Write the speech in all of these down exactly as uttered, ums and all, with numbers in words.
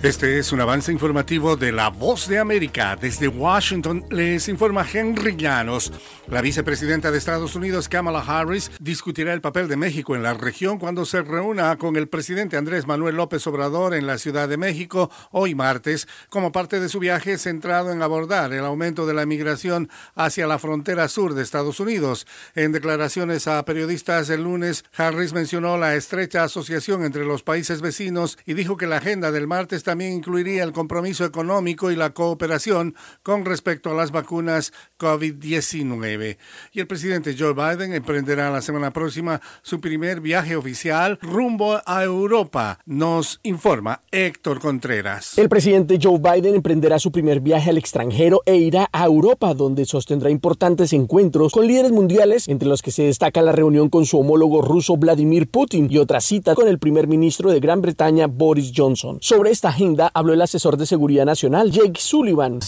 Este es un avance informativo de La Voz de América. Desde Washington les informa Henry Llanos. La vicepresidenta de Estados Unidos, Kamala Harris, discutirá el papel de México en la región cuando se reúna con el presidente Andrés Manuel López Obrador en la Ciudad de México hoy martes, como parte de su viaje centrado en abordar el aumento de la migración hacia la frontera sur de Estados Unidos. En declaraciones a periodistas el lunes, Harris mencionó la estrecha asociación entre los países vecinos y dijo que la agenda del martes también incluiría el compromiso económico y la cooperación con respecto a las vacunas COVID diecinueve. Y el presidente Joe Biden emprenderá la semana próxima su primer viaje oficial rumbo a Europa, nos informa Héctor Contreras. El presidente Joe Biden emprenderá su primer viaje al extranjero e irá a Europa, donde sostendrá importantes encuentros con líderes mundiales, entre los que se destaca la reunión con su homólogo ruso Vladimir Putin y otra cita con el primer ministro de Gran Bretaña Boris Johnson. Sobre esta agenda habló el asesor de Seguridad Nacional Jake Sullivan.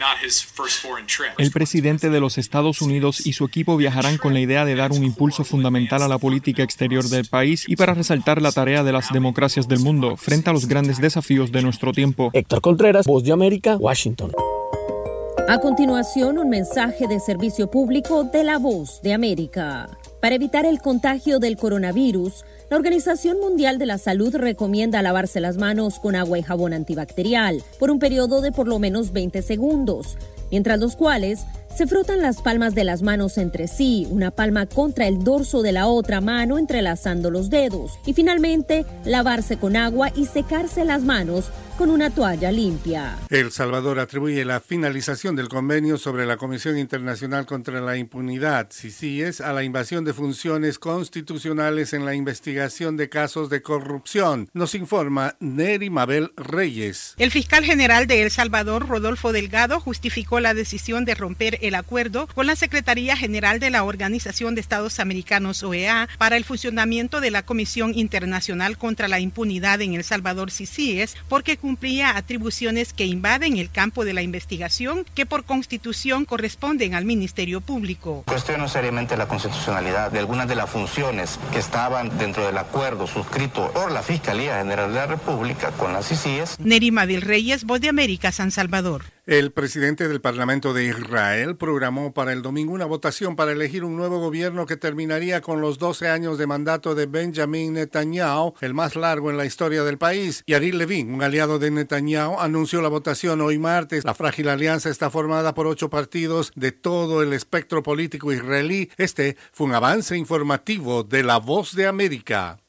El presidente de los Estados Unidos y su equipo viajarán con la idea de dar un impulso fundamental a la política exterior del país y para resaltar la tarea de las democracias del mundo frente a los grandes desafíos de nuestro tiempo. Héctor Contreras, Voz de América, Washington. A continuación, un mensaje de servicio público de La Voz de América. Para evitar el contagio del coronavirus, la Organización Mundial de la Salud recomienda lavarse las manos con agua y jabón antibacterial por un periodo de por lo menos veinte segundos, mientras los cuales se frotan las palmas de las manos entre sí, una palma contra el dorso de la otra mano entrelazando los dedos, y finalmente lavarse con agua y secarse las manos con una toalla limpia. El Salvador atribuye la finalización del convenio sobre la Comisión Internacional contra la Impunidad, C I C I E S, a la invasión de funciones constitucionales en la investigación de casos de corrupción. Nos informa Neri Mabel Reyes. El fiscal general de El Salvador, Rodolfo Delgado, justificó la decisión de romper el acuerdo con la Secretaría General de la Organización de Estados Americanos, O E A, para el funcionamiento de la Comisión Internacional contra la Impunidad en El Salvador, C I C I E S, porque cumplía atribuciones que invaden el campo de la investigación que por constitución corresponden al Ministerio Público. Cuestiono seriamente la constitucionalidad de algunas de las funciones que estaban dentro del acuerdo suscrito por la Fiscalía General de la República con la C I C I E S. Nerima del Reyes, Voz de América, San Salvador. El presidente del Parlamento de Israel programó para el domingo una votación para elegir un nuevo gobierno que terminaría con los doce años de mandato de Benjamin Netanyahu, el más largo en la historia del país. Yair Levin, un aliado de Netanyahu, anunció la votación hoy martes. La frágil alianza está formada por ocho partidos de todo el espectro político israelí. Este fue un avance informativo de La Voz de América.